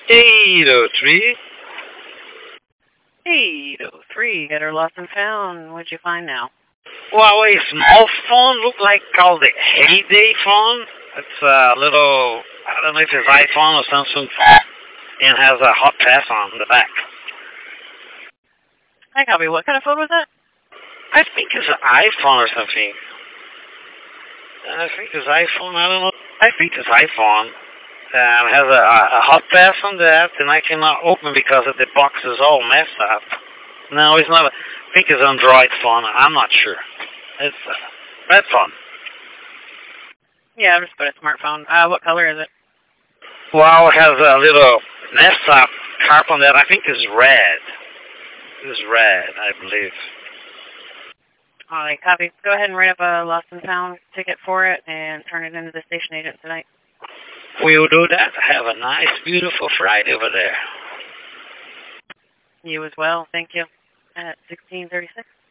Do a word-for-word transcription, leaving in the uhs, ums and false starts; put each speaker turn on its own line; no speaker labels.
eight oh three.
eight oh three, get her lost and found. What'd you find now?
Well, a small phone looked like called the Heyday phone. It's a little, I don't know if it's iPhone or Samsung phone, and has a hot pass on the back.
Hi, copy. What kind of phone was that?
I think it's an iPhone or something. I think it's iPhone, I don't know. I think it's iPhone. And has a, a, a hot pass on that, and I cannot open because of the box is all messed up. No, it's not. A, I think it's an Android phone. I'm not sure. It's a red phone.
Yeah, I'm just put a smartphone. Uh, what color is it?
Well, it has a little messed up carp on that. I think it's red. It's red, I believe.
All right, copy. Go ahead and write up a lost and found ticket for it and turn it into the station agent tonight.
We'll do that. Have a nice, beautiful Friday over there.
You as well. Thank you. At sixteen thirty-six.